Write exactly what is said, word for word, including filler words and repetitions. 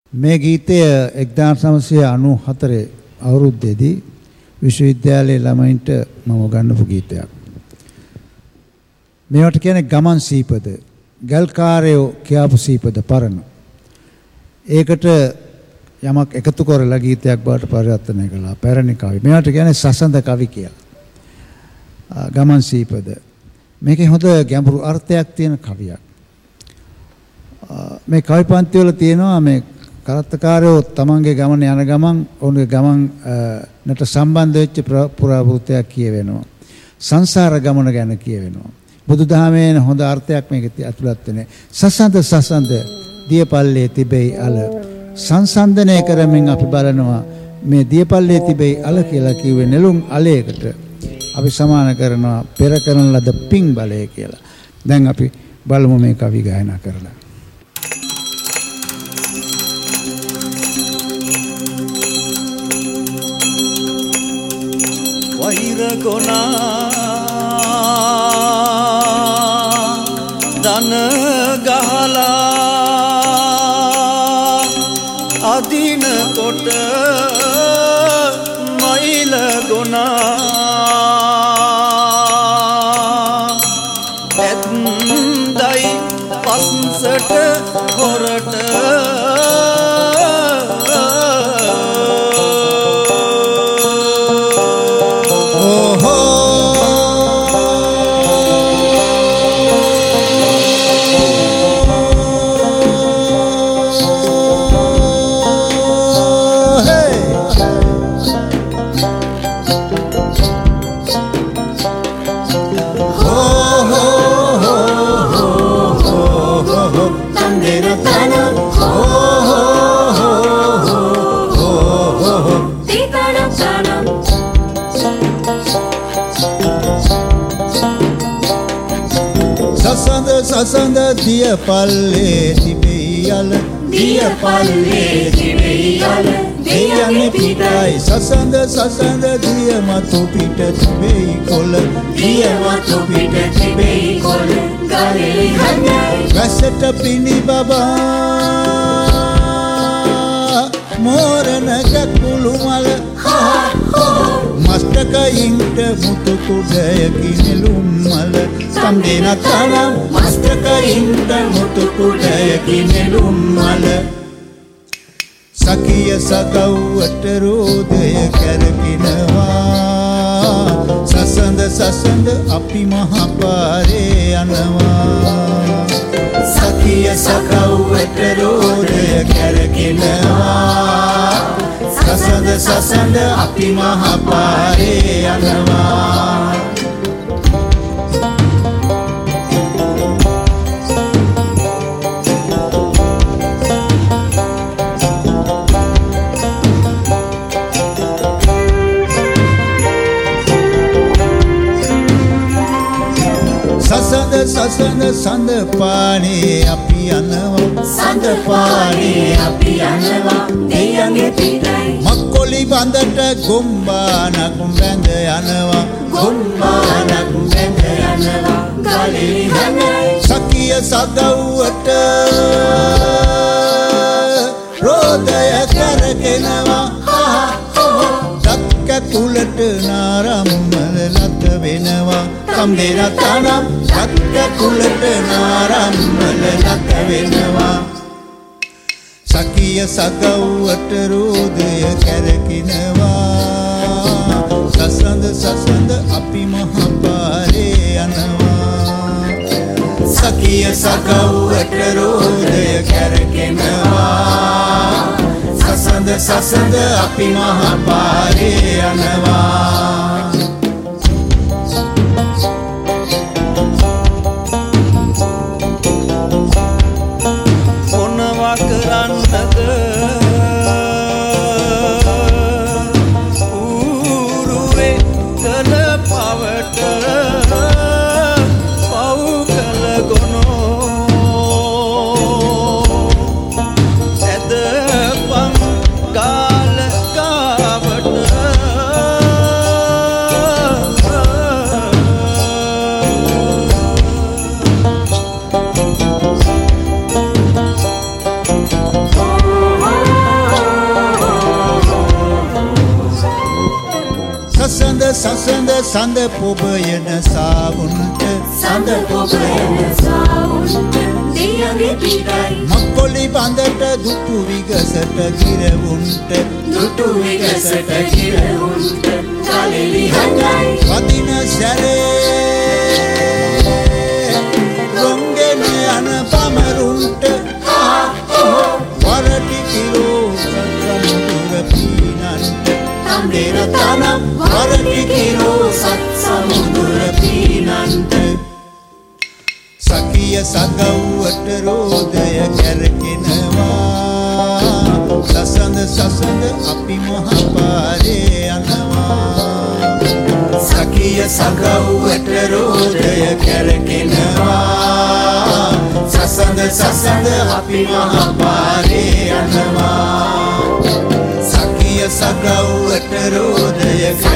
මේ ගීතය එක්දාස් නවසිය අනූ හතර අවුරුද්දේදී විශ්වවිද්‍යාලයේ ළමයින්ට මම ගන්නපු ගීතයක්. මේවට කියන්නේ ගමන් සීපද, ගල්කාරයෝ කියාපු සීපද පරණ. ඒකට යමක් එකතු කරලා ගීතයක් බවට පරිවර්තනය කළා. පැරණි කවි. මේවට කියන්නේ සසඳ කවි කියලා. ගමන් සීපද. මේකේ හොඳ ගැඹුරු අර්ථයක් තියෙන කවියක්. මේ කවි පන්ති වල තියෙනවා මේ කරත්තකාරයෝ තමන්ගේ ගමන යන ගමන් ඔවුන්ගේ ගමන් නට සම්බන්ධ වෙච්ච පුරාවෘත්තයක් කියවෙනවා. සංසාර ගමන ගැන කියවෙනවා. බුදුදහමේ හොඳ අර්ථයක් මේකේ ඇතුළත් වෙන්නේ. සසඳ සසඳ දියපල්ලේ තිබෙයි අල. සංසන්දනය කරමින් අපි බලනවා මේ දියපල්ලේ තිබෙයි අල කියලා කිව්වේ නෙළුම් අලයකට අපි සමාන කරනවා පෙර කරන ලද පිං බලය කියලා. දැන් අපි බලමු මේ කවි ගායනා කරලා. වෛර ගොනා දන ගහලා අදින කොට මයිල ගොනා ඇත්දයි පස්සට හොරට සසඳ දිය පල්ලේ තිබෙයි අල දිය පල්ලේ තිබෙයි අල දෙයන්නේ පිටයි සසඳ සසඳ දිය මතු පිට තිබෙයි කොළ දිය මතු පිට තිබෙයි කොළ ගලේ හඳයි වැසට පිණි බබා මෝරණ කකුළු මල මස්තකයින්ට මුතු කුඩයකි නෙළුම් මල සම්දේන තනම් මස්තකයින්ට මුතු කුඩයකි නෙළුම් මල සකිය සකව්වට රෝදය කැරකිනවා සසඳ සසඳ අපි මහපාරේ යනවා සකිය සකව්වට රෝදය කැරකිනවා සසඳ සසඳ අපි මහපාරේ යනවා සසඳ සසඳ සඳ පානේ අපි යනවා සඳ පානේ අපි යනවා දෙයන්ගේ පිටයි මක්කොලි බඳට ගොම්බානක් වැඳ යනවා ගොම්බානක් වැඳ යනවා ගලේ හඳයි සකිය සදව්වට රෝදය කරගෙනවා දක්ක කුලට නාරම්මල ලත වෙනවා සම්දේන තනම් දක්ක කුලට නාරම්මල ලත වෙනවා සකිය සගව්වට රෝදය කැරකිනවා සසඳ සසඳ අපි මහපාරේ යනවා සකිය සගව්වට රෝදය කැරකිනවා සසඳ සසඳ අපි මහපාරේ යනවා Oh සඳ පොබයන සාවුන්ට සඳ පොබයන සාවුන්ට දෙයගේ පිටයි මක්කොලි බඳට දුටු විගසට ගිරවුන්ට දුටු විගසට ගිරවුන්ට කලෙලි හඟයි වදින සැරේ රොංගෙන යන පමරුන්ට වරටි කිලෝ සත්සමුදුර පීනන්ට තම්බේර තනම් වරටි කිලෝ සත්සමුදුර පීනන්ට සකිය සගව්වට රෝදය කැරකෙනවා සසඳ සසඳ අපි මහපාරේ යනවා සකිය සගව්වට රෝදය කැරකෙනවා සසඳ සසඳ අපි මහපාරේ යනවා සකිය සගව්වට රෝදය